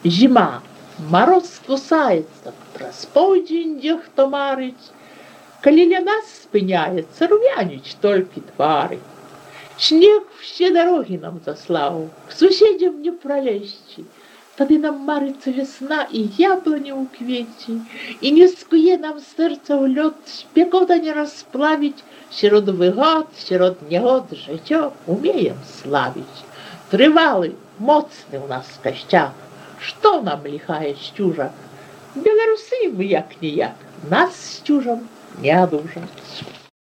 Зіма, мароз кусаецца, праз поўдзень дзе хто марыць. Калі ля нас спыняецца, румяніць толькі твары. Снег все дороги нам заслаў, к суседзям не пролезці. Тады нам марыцца весна і яблоні ў квеце, і не скуе нам сэрца ў лёд, спекота не расплавіць, сярод выгод, сярод нягод жыццё умеем славіць. Трывалы, моцны ў нас касцяк, што нам ліхае сцюжа? Беларусы мы як-ніяк, нас сцюжам не адужаць.